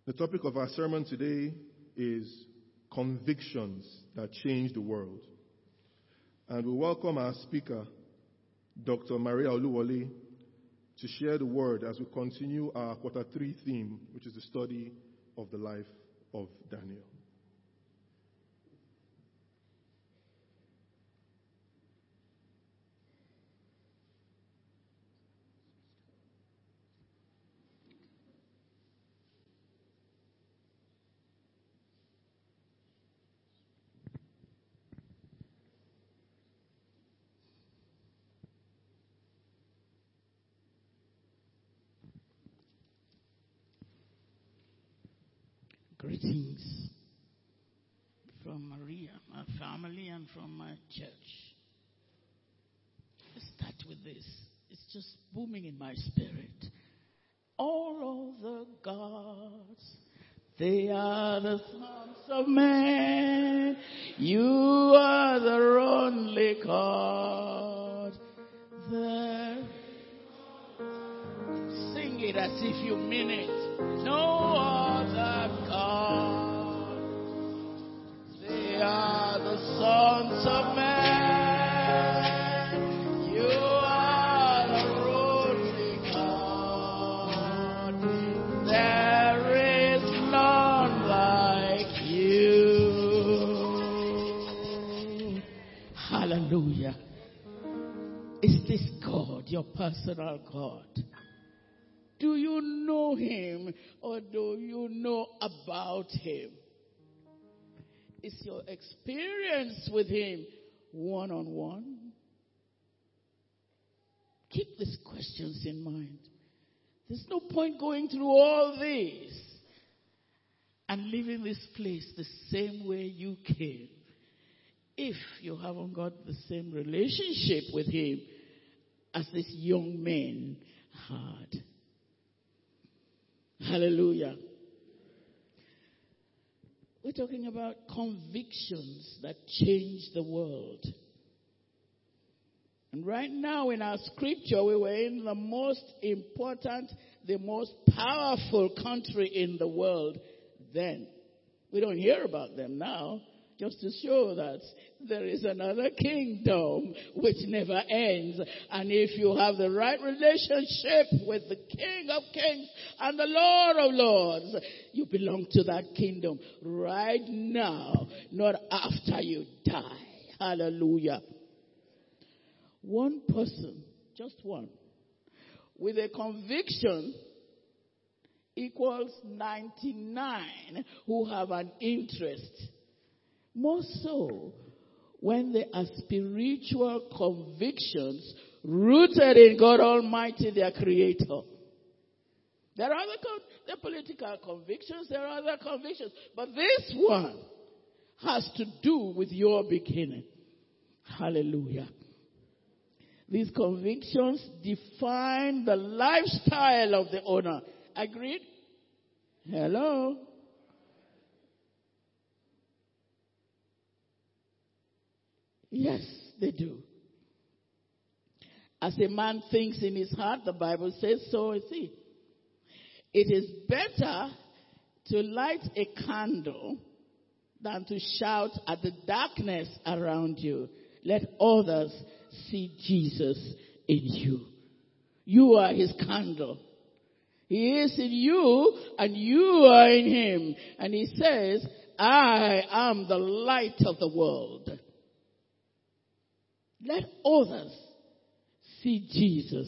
The topic of our sermon today is convictions that change the world. And we welcome our speaker, Dr. Maria Oluwole, to share the word as we continue our quarter 3 theme, which is the study of the life of Daniel. Greetings from Maria, my family, and from my church. Let's start with this. It's just booming in my spirit. All of the gods, they are the sons of men. You are the only God. Sing it as if you mean it. No other God. They are the sons of man. You are the only God. There is none like you. Hallelujah. Is this God, your personal God? Do you know him or do you know about him? Is your experience with him one-on-one? Keep these questions in mind. There's no point going through all this and leaving this place the same way you came if you haven't got the same relationship with him as this young man had. Hallelujah. We're talking about convictions that change the world. And right now in our scripture, we were in the most important, the most powerful country in the world then. We don't hear about them now, just to show that there is another kingdom which never ends. And if you have the right relationship with the King of Kings and the Lord of Lords, you belong to that kingdom right now, not after you die. Hallelujah. One person, just one, with a conviction equals 99 who have an interest. More so when they are spiritual convictions rooted in God Almighty, their Creator. There are other political convictions, there are other convictions, but this one has to do with your beginning. Hallelujah. These convictions define the lifestyle of the owner. Agreed? Hello? Yes, they do. As a man thinks in his heart, the Bible says, so is he. It is better to light a candle than to shout at the darkness around you. Let others see Jesus in you. You are his candle. He is in you and you are in him. And he says, I am the light of the world. Let others see Jesus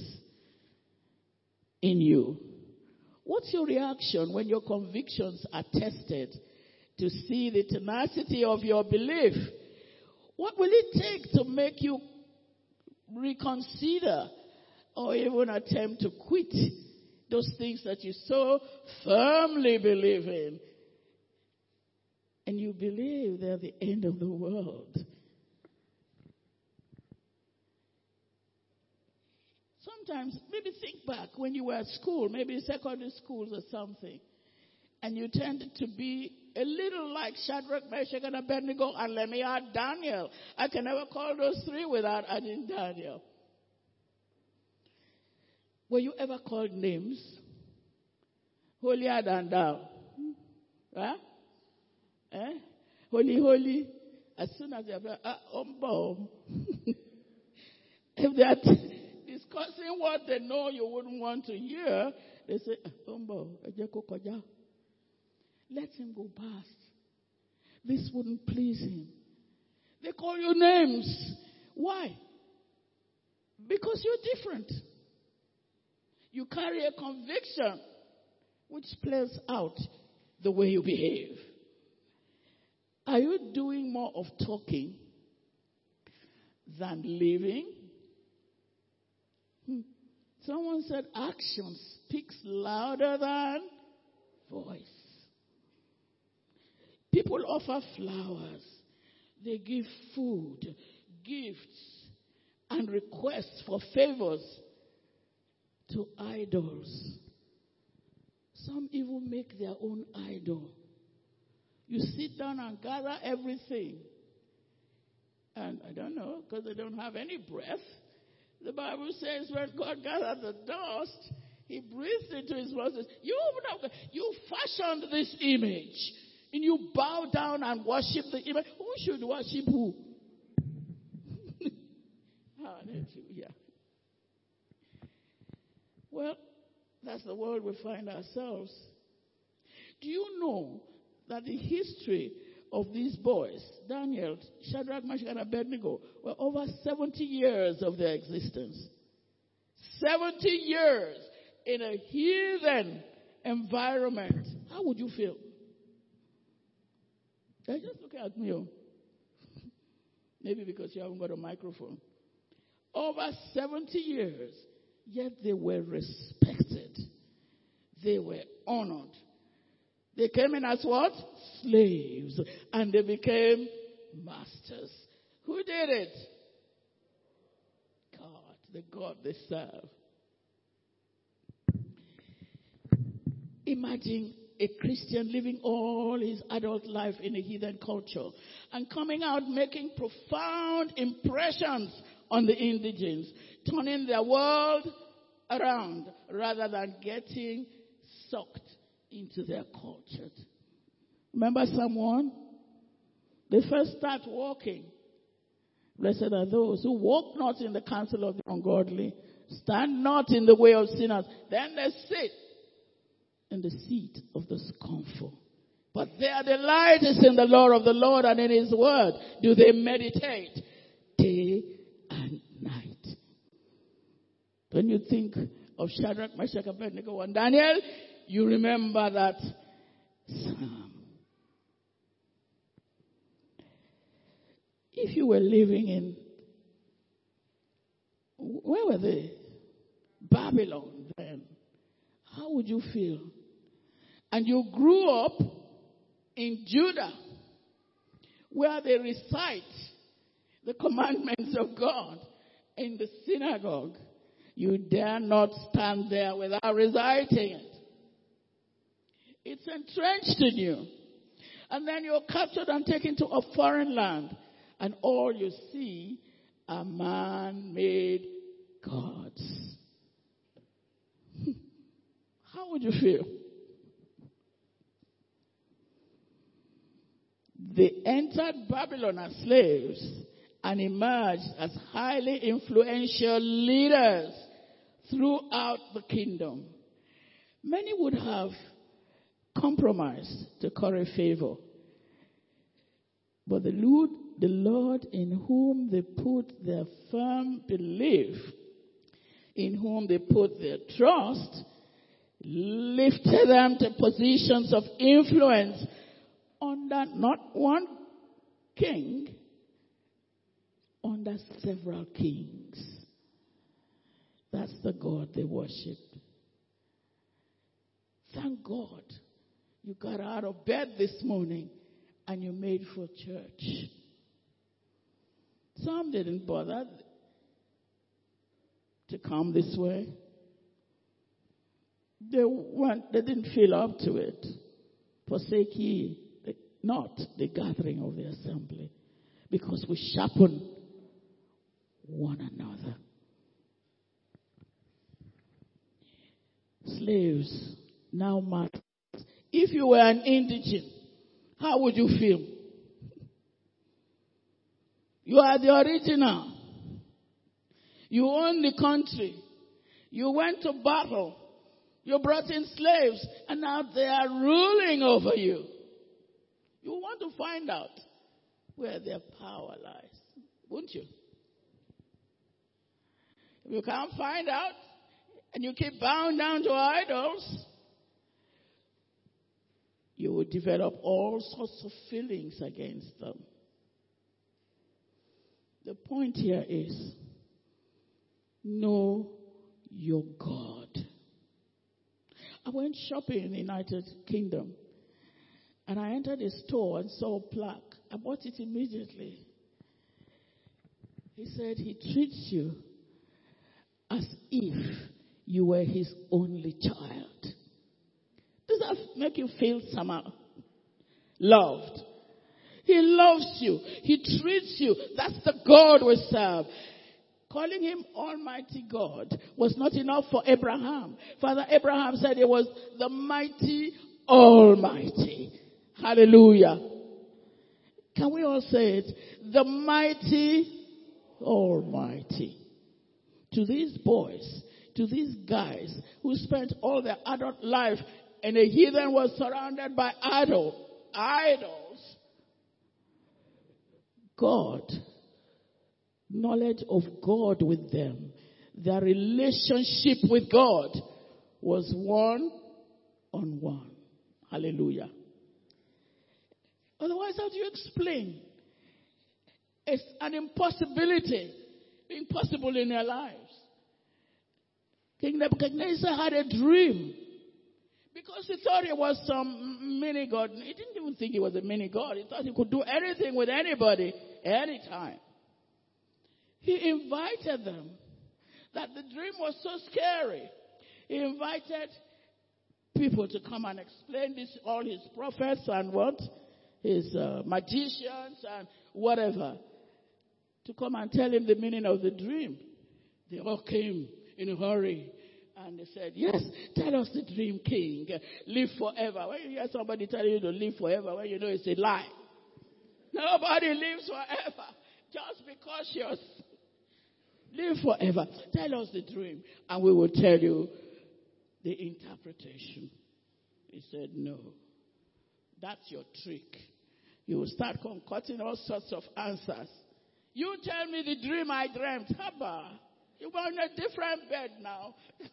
in you. What's your reaction when your convictions are tested to see the tenacity of your belief? What will it take to make you reconsider or even attempt to quit those things that you so firmly believe in? And you believe they're the end of the world. Sometimes, maybe think back when you were at school, maybe secondary schools or something, and you tended to be a little like Shadrach, Meshach, and Abednego, and let me add Daniel. I can never call those three without adding Daniel. Were you ever called names? Holier than thou. Huh? Holy, holy. As soon as they're if they are discussing what they know you wouldn't want to hear, they say, let him go past. This wouldn't please him. They call you names. Why? Because you're different. You carry a conviction which plays out the way you behave. Are you doing more of talking than living? Someone said action speaks louder than voice. People offer flowers. They give food, gifts, and requests for favors to idols. Some even make their own idol. You sit down and gather everything. And I don't know, because they don't have any breath. The Bible says when God gathered the dust, he breathed into his mouth. You fashioned this image. And you bow down and worship the image. Who should worship who? Hallelujah. Well, that's the world we find ourselves. Do you know that the history of these boys, Daniel, Shadrach, Meshach, and Abednego, were over 70 years of their existence? 70 years in a heathen environment. How would you feel? They're just looking at me. Maybe because you haven't got a microphone. Over 70 years, yet they were respected. They were honored. They came in as what? Slaves. And they became masters. Who did it? God, the God they serve. Imagine a Christian living all his adult life in a heathen culture and coming out making profound impressions on the indigents, turning their world around rather than getting sucked into their culture. Remember Psalm 1? They first start walking. Blessed are those who walk not in the counsel of the ungodly, stand not in the way of sinners. Then they sit in the seat of the scornful. But their delight is in the law of the Lord, and in his word do they meditate day and night. When you think of Shadrach, Meshach, Abednego, and Daniel, you remember that psalm. If you were living in, where were they? Babylon then. How would you feel? And you grew up in Judah, where they recite the commandments of God in the synagogue. You dare not stand there without reciting it. It's entrenched in you. And then you're captured and taken to a foreign land. And all you see are man-made gods. How would you feel? They entered Babylon as slaves and emerged as highly influential leaders throughout the kingdom. Many would have compromised to curry favor. But the Lord in whom they put their firm belief, in whom they put their trust, lifted them to positions of influence under not one king, under several kings. That's the God they worshipped. Thank God you got out of bed this morning and you made for church. Some didn't bother to come this way. They didn't feel up to it. Forsake ye not the gathering of the assembly, because we sharpen one another. Slaves, now masters, If you were an indigent, how would you feel? You are the original. You own the country. You went to battle. You brought in slaves, and now they are ruling over you. You want to find out where their power lies, wouldn't you? If you can't find out, and you keep bowing down to idols, you will develop all sorts of feelings against them. The point here is, know your God. I went shopping in the United Kingdom, and I entered a store and saw a plaque. I bought it immediately. He said he treats you as if you were his only child. Does that make you feel somehow loved? He loves you. He treats you. That's the God we serve. Calling him Almighty God was not enough for Abraham. Father Abraham said it was the mighty Almighty. Hallelujah. Can we all say it? The mighty Almighty. To these boys, to these guys who spent all their adult life and a heathen was surrounded by idols. God, knowledge of God with them, their relationship with God was one-on-one. Hallelujah. Otherwise, how do you explain? It's an impossibility being possible in their lives. King Nebuchadnezzar had a dream because he thought it was some mini god. He didn't even think he was a mini god. He thought he could do anything with anybody, anytime. He invited them. That the dream was so scary. He invited people to come and explain this, all his prophets and what? His magicians and whatever, to come and tell him the meaning of the dream. They all came in a hurry. And they said, yes, tell us the dream, king. Live forever. When you hear somebody telling you to live forever, well, you know it's a lie. Nobody lives forever. Just because you're... Live forever. Tell us the dream, and we will tell you the interpretation. He said, no. That's your trick. You will start concocting all sorts of answers. You tell me the dream I dreamt. Haba. You're on a different bed now.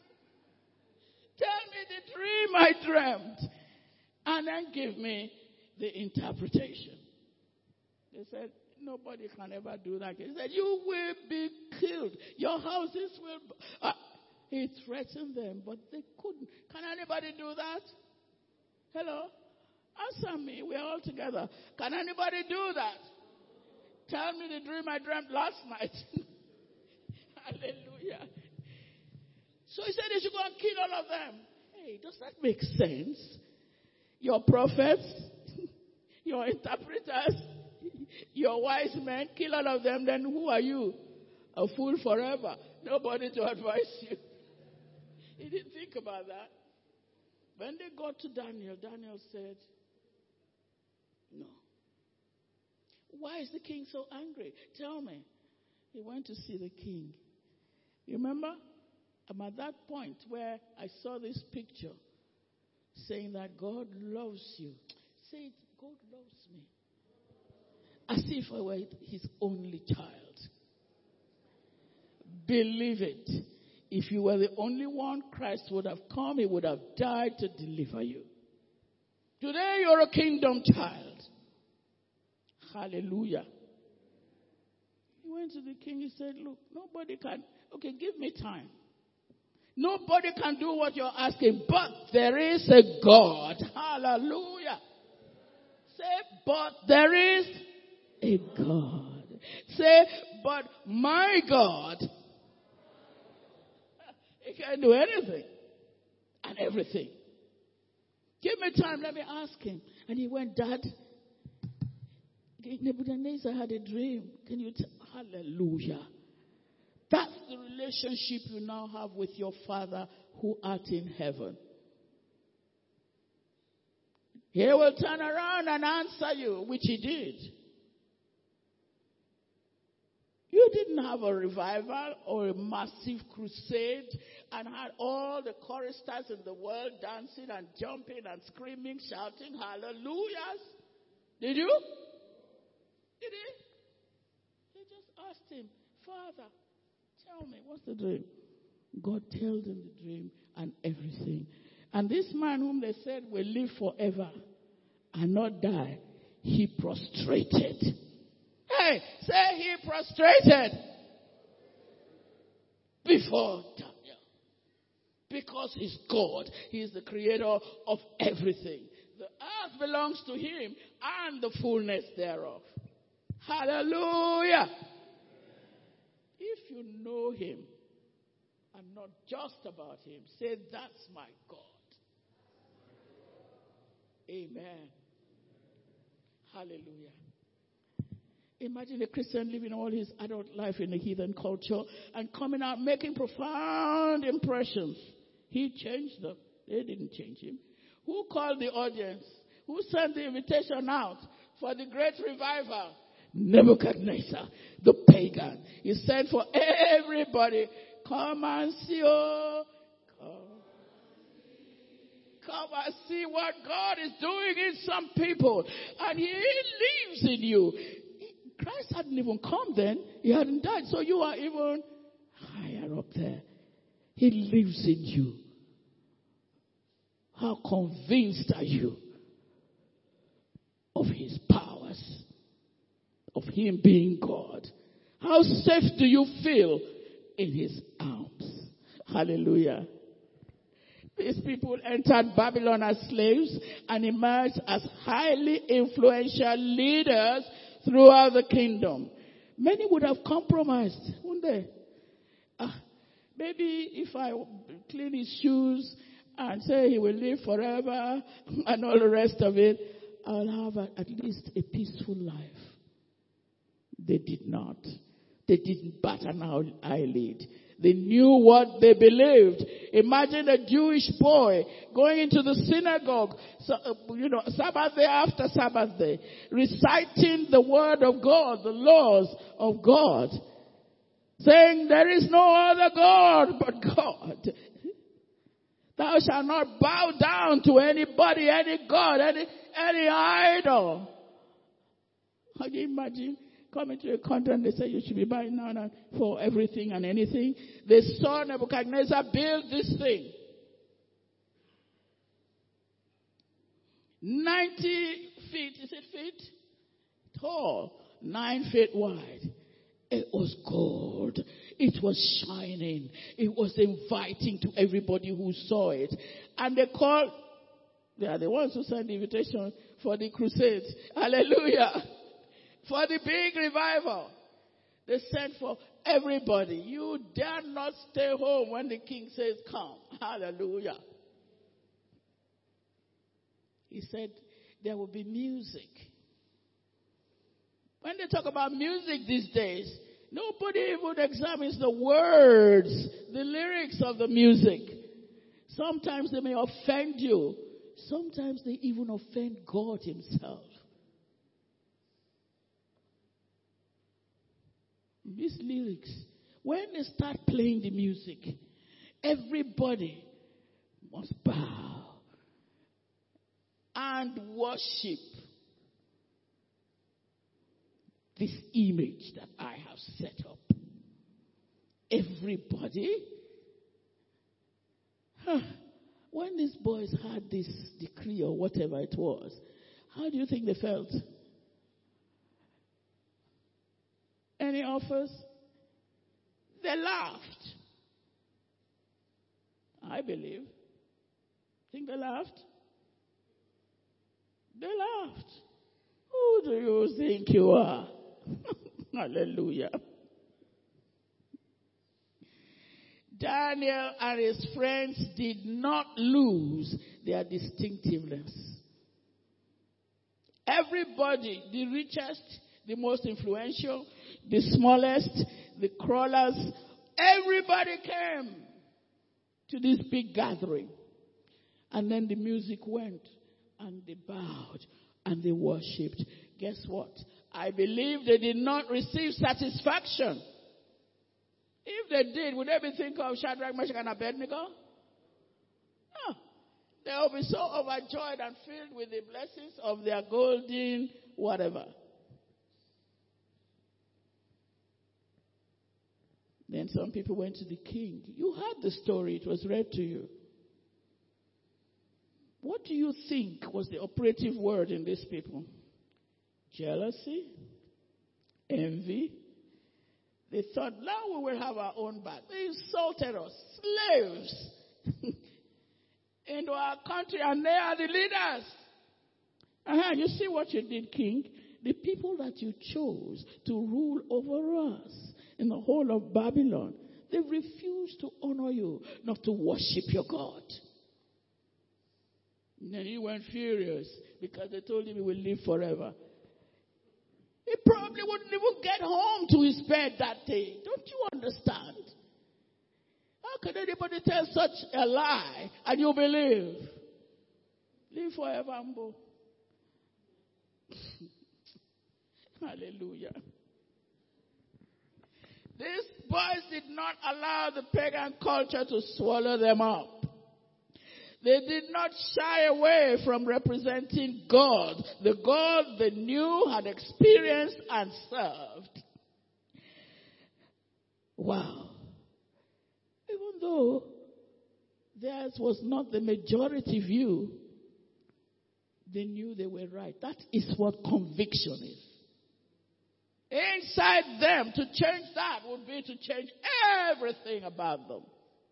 Tell me the dream I dreamt. And then give me the interpretation. They said, nobody can ever do that. He said, you will be killed. Your houses will... He threatened them, but they couldn't. Can anybody do that? Hello? Answer me. We're all together. Can anybody do that? Tell me the dream I dreamt last night. Hallelujah. So he said they should go and kill all of them. Hey, does that make sense? Your prophets, your interpreters, your wise men, kill all of them, then who are you? A fool forever. Nobody to advise you. He didn't think about that. When they got to Daniel, Daniel said, no. Why is the king so angry? Tell me. He went to see the king. You remember? I'm at that point where I saw this picture saying that God loves you. Say it, God loves me. As if I were his only child. Believe it. If you were the only one, Christ would have come. He would have died to deliver you. Today you're a kingdom child. Hallelujah. He went to the king. He said, look, nobody can. Okay, give me time. Nobody can do what you're asking, but there is a God. Hallelujah. Say, but there is a God. Say, but my God, he can do anything and everything. Give me time, let me ask him. And he went, Dad, Nebuchadnezzar had a dream. Can you tell? Hallelujah. That's the relationship you now have with your Father who art in heaven. He will turn around and answer you, which he did. You didn't have a revival or a massive crusade and had all the choristers in the world dancing and jumping and screaming, shouting hallelujahs. Did you? Did he? He just asked him, Father, tell me, what's the dream? God told him the dream and everything. And this man whom they said will live forever and not die, he prostrated. Hey, say he prostrated before Daniel. Because he's God. He is the creator of everything. The earth belongs to him and the fullness thereof. Hallelujah. If you know him and not just about him, say, that's my God. Amen. Hallelujah. Imagine a Christian living all his adult life in a heathen culture and coming out making profound impressions. He changed them. They didn't change him. Who called the audience? Who sent the invitation out for the great revival? Nebuchadnezzar, the pagan. He sent for everybody. Come and see, oh. Come and see what God is doing in some people. And he lives in you. Christ hadn't even come then. He hadn't died. So you are even higher up there. He lives in you. How convinced are you of his powers? Of him being God? How safe do you feel in his arms? Hallelujah. These people entered Babylon as slaves and emerged as highly influential leaders throughout the kingdom. Many would have compromised, wouldn't they? Maybe if I clean his shoes and say he will live forever and all the rest of it, I'll have at least a peaceful life. They did not. They didn't bat an eyelid. They knew what they believed. Imagine a Jewish boy going into the synagogue, Sabbath day after Sabbath day, reciting the word of God, the laws of God, saying there is no other God but God. Thou shalt not bow down to anybody, any God, any idol. Can you imagine? Coming to a country and they say you should be buying now for everything and anything. They saw Nebuchadnezzar build this thing. 90 feet, is it feet? Tall, 9 feet wide. It was gold. It was shining. It was inviting to everybody who saw it. And they are the ones who sent the invitation for the crusade. Hallelujah. For the big revival. They sent for everybody. You dare not stay home when the king says come. Hallelujah. He said there will be music. When they talk about music these days, nobody even examines the words, the lyrics of the music. Sometimes they may offend you. Sometimes they even offend God himself. These lyrics, when they start playing the music, everybody must bow and worship this image that I have set up. Everybody. When these boys had this decree or whatever it was, how do you think they felt? Any offers? They laughed. I believe. Think they laughed? They laughed. Who do you think you are? Hallelujah. Daniel and his friends did not lose their distinctiveness. Everybody, the richest, the most influential, the smallest, the crawlers, everybody came to this big gathering. And then the music went and they bowed and they worshipped. Guess what? I believe they did not receive satisfaction. If they did, would they be thinking of Shadrach, Meshach, and Abednego? No. They will be so overjoyed and filled with the blessings of their golden whatever. Then some people went to the king. You heard the story. It was read to you. What do you think was the operative word in these people? Jealousy? Envy? They thought, now we will have our own back. They insulted us. Slaves into our country, and they are the leaders. You see what you did, king? The people that you chose to rule over us in the whole of Babylon, they refused to honor you, not to worship your God. And then he went furious because they told him he will live forever. He probably wouldn't even get home to his bed that day. Don't you understand? How can anybody tell such a lie and you believe? Live forever, Ambo. Hallelujah. These boys did not allow the pagan culture to swallow them up. They did not shy away from representing God, the God they knew, had experienced, and served. Wow. Even though theirs was not the majority view, they knew they were right. That is what conviction is. Inside them, to change that would be to change everything about them.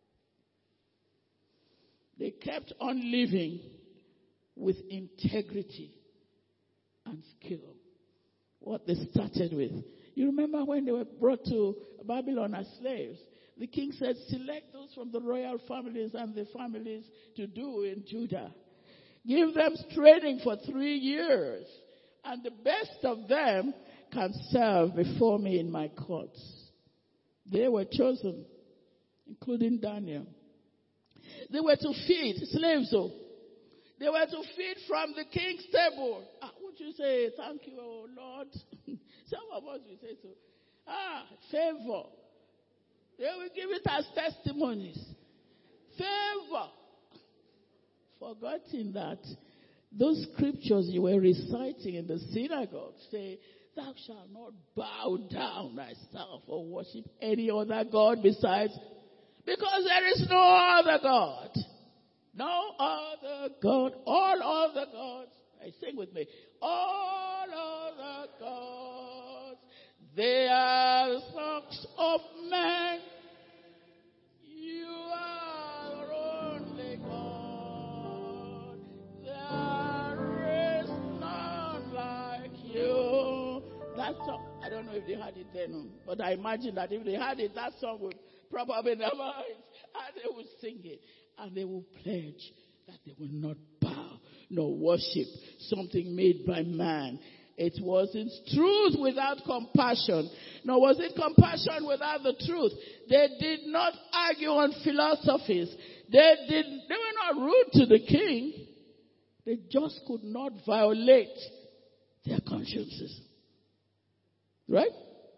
They kept on living with integrity and skill. What they started with. You remember when they were brought to Babylon as slaves? The king said, select those from the royal families and the families to do in Judah. Give them training for 3 years. And the best of them can serve before me in my courts. They were chosen, including Daniel. They were to feed slaves. They were to feed from the king's table. Would you say, thank you, oh Lord? Some of us will say so. Favor. They will give it as testimonies. Favor. Forgetting that those scriptures you were reciting in the synagogue say, thou shalt not bow down thyself or worship any other God besides, because there is no other God. No other God. All other gods. Sing with me. All other gods. They are the sons of men. You are the only God. There is none like you. That song, I don't know if they had it then, but I imagine that if they had it, that song would probably never, and they would sing it. And they will pledge that they will not bow nor worship something made by man. It wasn't truth without compassion, nor was it compassion without the truth. They did not argue on philosophies. They were not rude to the king. They just could not violate their consciences. Right?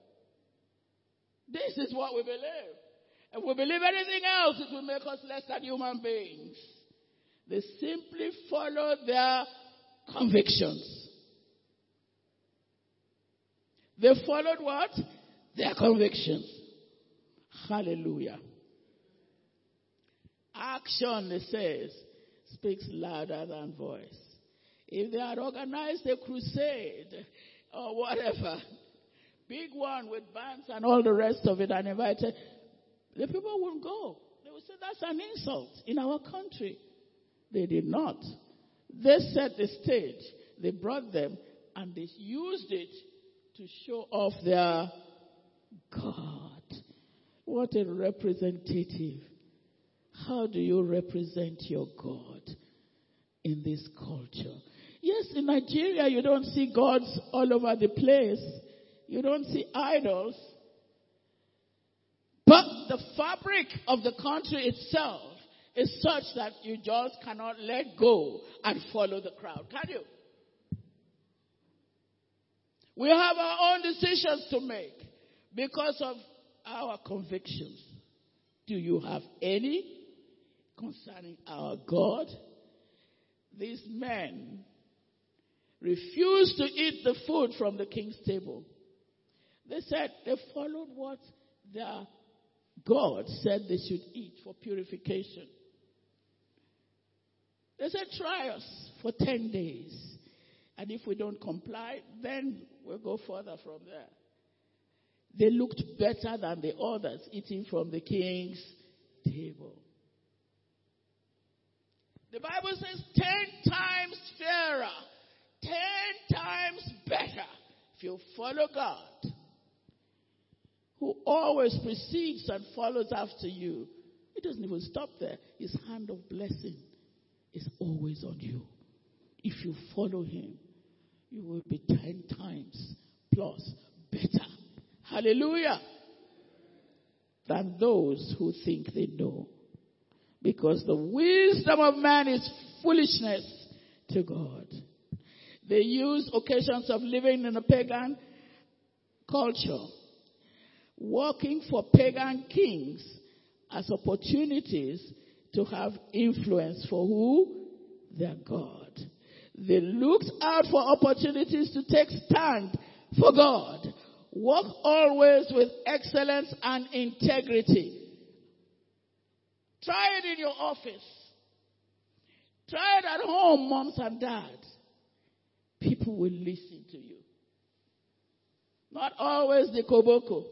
This is what we believe. If we believe anything else, it will make us less than human beings. They simply follow their convictions. They followed what? Their convictions. Hallelujah. Action, it says, speaks louder than voice. If they had organized a crusade or whatever, big one with bands and all the rest of it, and invited, the people wouldn't go. They would say, that's an insult in our country. They did not. They set the stage. They brought them and they used it to show off their God. What a representative. How do you represent your God in this culture? Yes, in Nigeria you don't see gods all over the place. You don't see idols. But the fabric of the country itself is such that you just cannot let go and follow the crowd, can you? We have our own decisions to make because of our convictions. Do you have any concerning our God? These men refused to eat the food from the king's table. They said they followed what their God said they should eat for purification. They said, try us for 10 days. And if we don't comply, then we'll go further from there. They looked better than the others eating from the king's table. The Bible says 10 times fairer, 10 times better if you follow God, who always precedes and follows after you. He doesn't even stop there. His hand of blessing is always on you. If you follow him, you will be 10 times plus better. Hallelujah. Than those who think they know. Because the wisdom of man is foolishness to God. They use occasions of living in a pagan culture, working for pagan kings as opportunities to have influence for who? Their God. They looked out for opportunities to take stand for God. Work always with excellence and integrity. Try it in your office. Try it at home, moms and dads. People will listen to you. Not always the koboko.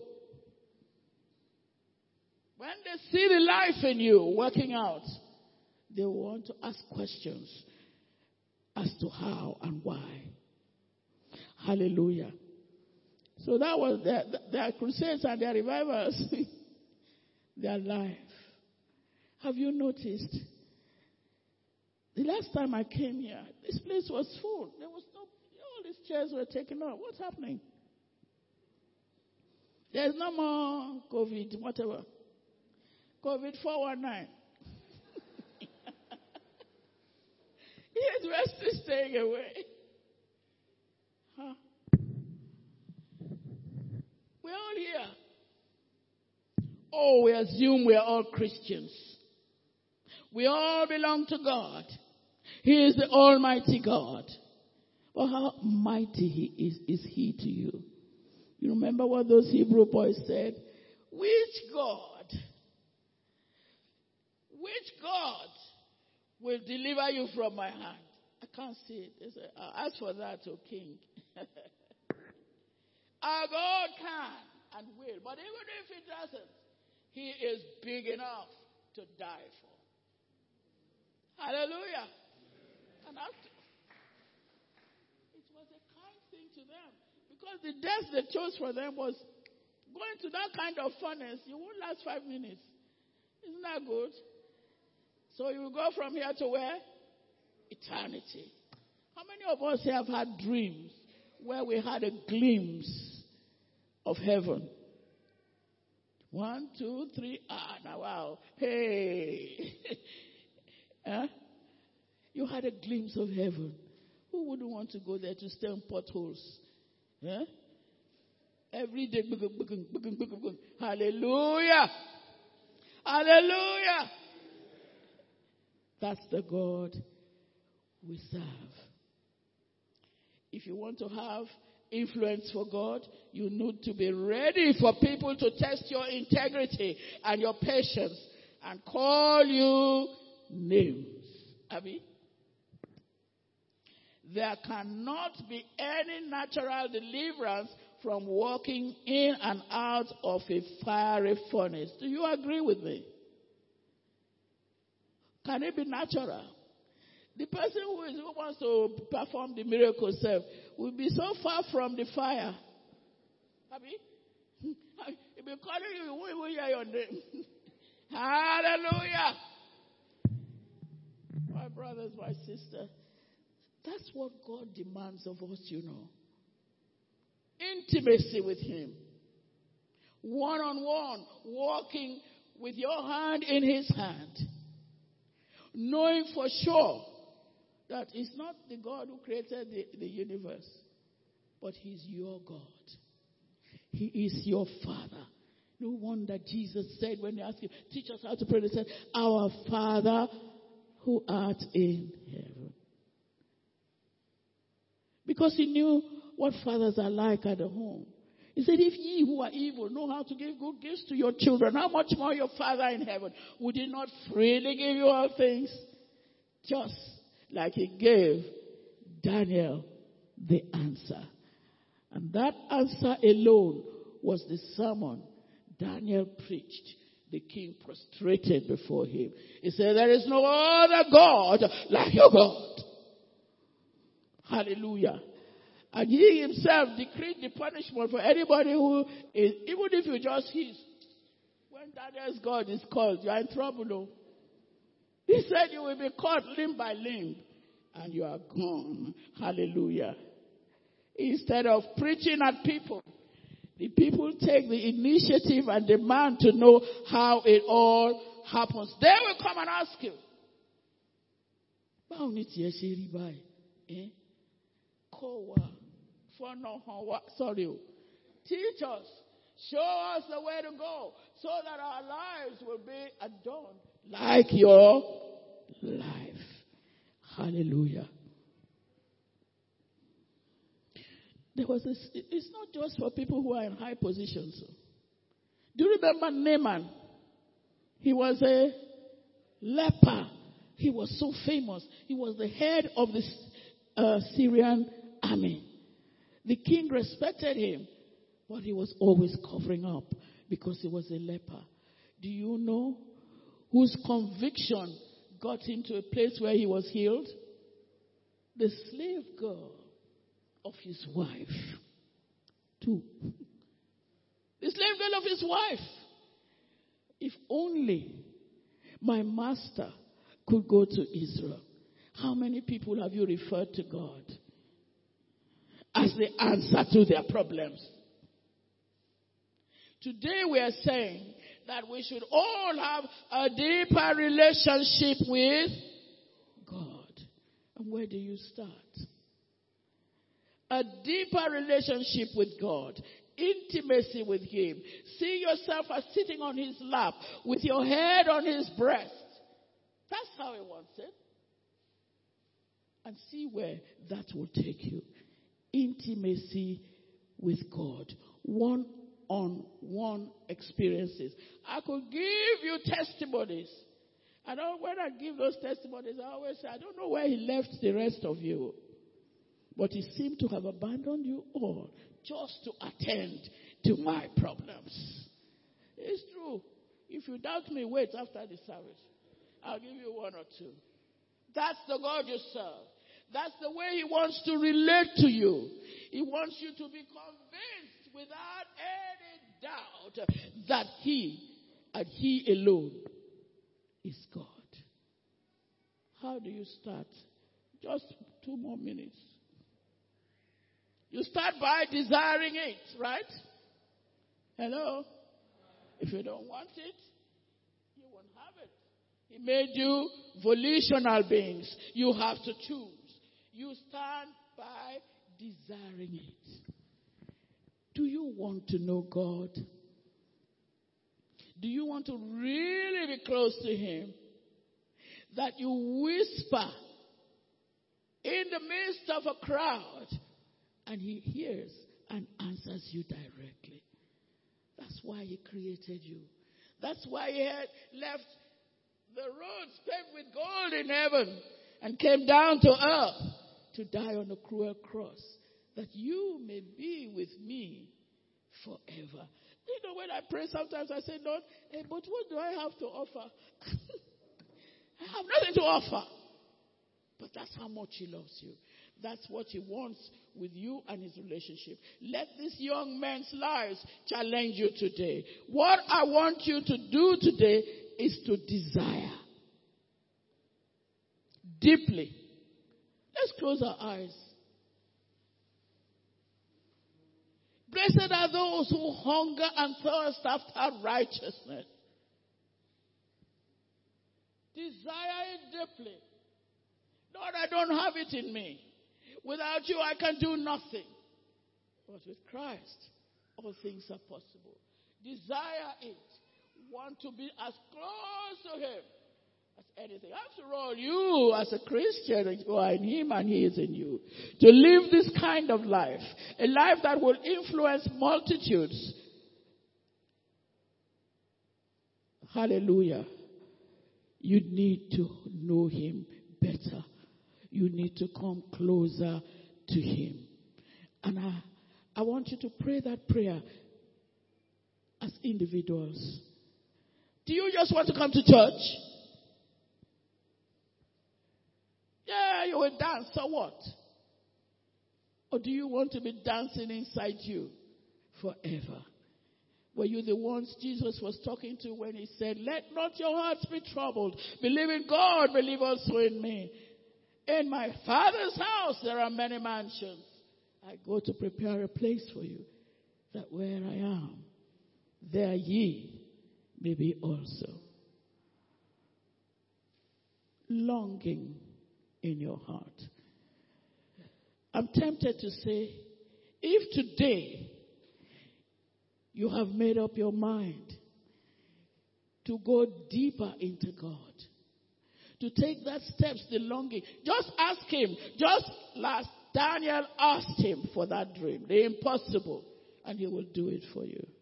When they see the life in you working out, they want to ask questions as to how and why. Hallelujah. So that was their crusades and their revivals. Their life. Have you noticed? The last time I came here, this place was full. There was no, all these chairs were taken off. What's happening? There's no more COVID, whatever. COVID 419. Yes, we're still staying away. Huh? We're all here. Oh, we assume we're all Christians. We all belong to God. He is the Almighty God. But how mighty is He to you? You remember what those Hebrew boys said? Which God will deliver you from my hand? I can't see it. They said, ask for that, O King. Our God can and will. But even if He doesn't, He is big enough to die for. Hallelujah. And after, it was a kind thing to them. Because the death they chose for them was going to that kind of furnace. You won't last 5 minutes. Isn't that good? So you will go from here to where? Eternity. How many of us have had dreams where we had a glimpse of heaven? 1, 2, 3. Now wow. Hey. Huh? You had a glimpse of heaven. Who wouldn't want to go there to stay on potholes? Huh? Every day. Hallelujah. Hallelujah. That's the God we serve. If you want to have influence for God, you need to be ready for people to test your integrity and your patience and call you names. Abby? There cannot be any natural deliverance from walking in and out of a fiery furnace. Do you agree with me? Can it be natural? The person who wants to perform the miracle self will be so far from the fire. Abby? He'll be calling you, you won't even hear your name. Hallelujah. My brothers, my sister, that's what God demands of us, you know. Intimacy with Him. One-on-one, walking with your hand in His hand. knowing for sure that it's not the God who created the universe, but he's your God. He is your Father. No wonder Jesus said when they asked him, teach us how to pray, they said, our Father who art in heaven. Because he knew what fathers are like at the home. He said, if ye who are evil know how to give good gifts to your children, how much more your Father in heaven? Would he not freely give you all things? Just like he gave Daniel the answer. And that answer alone was the sermon Daniel preached. The king prostrated before him. He said, there is no other God like your God. Hallelujah. And he himself decreed the punishment for anybody who is, even if you just hiss. When Daniel's God is called, you are in trouble. No? He said you will be caught limb by limb. And you are gone. Hallelujah. Instead of preaching at people, the people take the initiative and demand to know how it all happens. They will come and ask you. Sorry. Teach us. Show us the way to go so that our lives will be adorned like your life. Hallelujah. There was this, it's not just for people who are in high positions. Do you remember Naaman? He was a leper. He was so famous. He was the head of the Syrian army. The king respected him, but he was always covering up because he was a leper. Do you know whose conviction got him to a place where he was healed? The slave girl of his wife. Too. The slave girl of his wife. If only my master could go to Israel. How many people have you referred to God as the answer to their problems? Today we are saying that we should all have a deeper relationship with God. And where do you start? A deeper relationship with God. Intimacy with him. See yourself as sitting on his lap with your head on his breast. That's how he wants it. And see where that will take you. Intimacy with God. One-on-one experiences. I could give you testimonies. When I give those testimonies, I always say, I don't know where he left the rest of you. But he seemed to have abandoned you all just to attend to my problems. It's true. If you doubt me, wait after the service. I'll give you one or two. That's the God you serve. That's the way he wants to relate to you. He wants you to be convinced without any doubt that he and he alone is God. How do you start? Just 2 more minutes. You start by desiring it, right? Hello? If you don't want it, you won't have it. He made you volitional beings. You have to choose. You stand by desiring it. Do you want to know God? Do you want to really be close to him? That you whisper in the midst of a crowd and he hears and answers you directly. That's why he created you. That's why he had left the roads paved with gold in heaven and came down to earth to die on a cruel cross, that you may be with me forever. You know, when I pray sometimes I say, Lord, but what do I have to offer? I have nothing to offer. But that's how much he loves you. That's what he wants with you and his relationship. Let these young men's lives challenge you today. What I want you to do today is to desire deeply. Let's close our eyes. Blessed are those who hunger and thirst after righteousness. Desire it deeply. Lord, I don't have it in me. Without you, I can do nothing. But with Christ, all things are possible. Desire it. Want to be as close to Him as anything. After all, you as a Christian, you are in Him and He is in you. To live this kind of life, a life that will influence multitudes. Hallelujah. You need to know Him better. You need to come closer to Him. And I want you to pray that prayer as individuals. Do you just want to come to church? Yeah, you will dance, so what? Or do you want to be dancing inside you forever? Were you the ones Jesus was talking to when He said, let not your hearts be troubled. Believe in God, believe also in me. In my Father's house there are many mansions. I go to prepare a place for you, that where I am, there ye may be also. Longing in your heart. I'm tempted to say, if today you have made up your mind to go deeper into God, to take that steps, the longing, just ask Him. Just last Daniel asked Him for that dream, the impossible, and He will do it for you.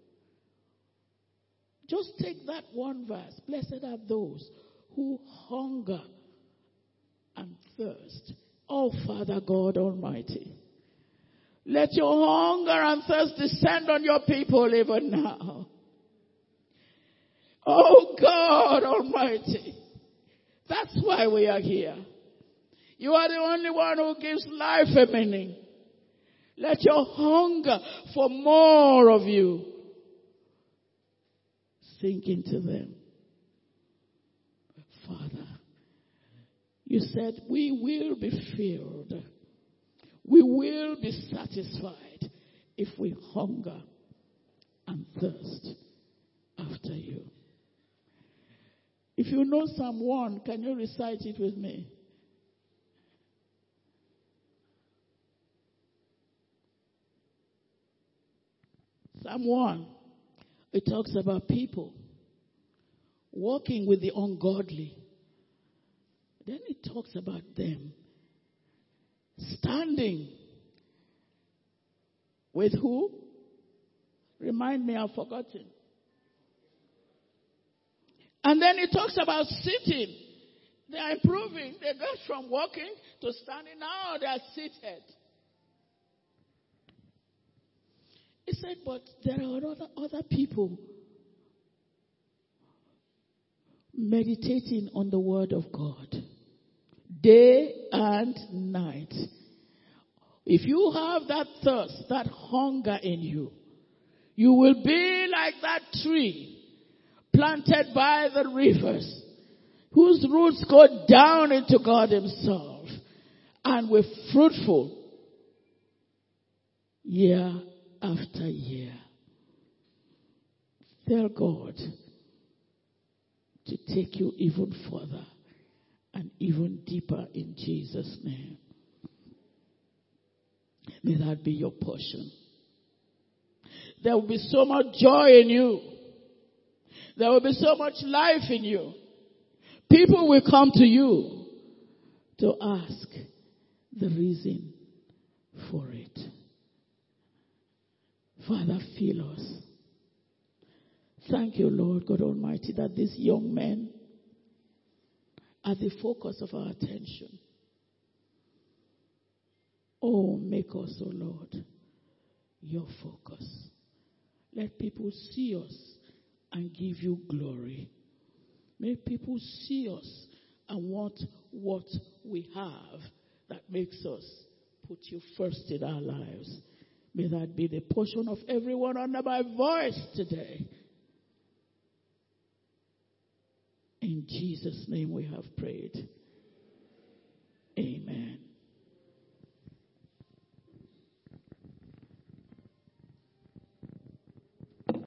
Just take that one verse. Blessed are those who hunger and thirst. Oh, Father God Almighty, let your hunger and thirst descend on your people even now. Oh, God Almighty, that's why we are here. You are the only one who gives life a meaning. Let your hunger for more of you sink into them. Father, you said we will be filled. We will be satisfied if we hunger and thirst after you. If you know Psalm 1, can you recite it with me? Psalm 1, it talks about people walking with the ungodly. Then it talks about them standing with who? Remind me, I've forgotten. And then it talks about sitting. They are improving. They go from walking to standing. Now they are seated. He said, but there are other people meditating on the word of God day and night. If you have that thirst, that hunger in you, you will be like that tree planted by the rivers, whose roots go down into God Himself and will fruitful year after year. Tell God to take you even further and even deeper in Jesus' name. May that be your portion. There will be so much joy in you. There will be so much life in you. People will come to you to ask the reason for it. Father, fill us. Thank you, Lord God Almighty, that these young men are the focus of our attention. Oh, make us, oh Lord, your focus. Let people see us and give you glory. Make people see us and want what we have that makes us put you first in our lives. May that be the portion of everyone under my voice today. In Jesus' name we have prayed.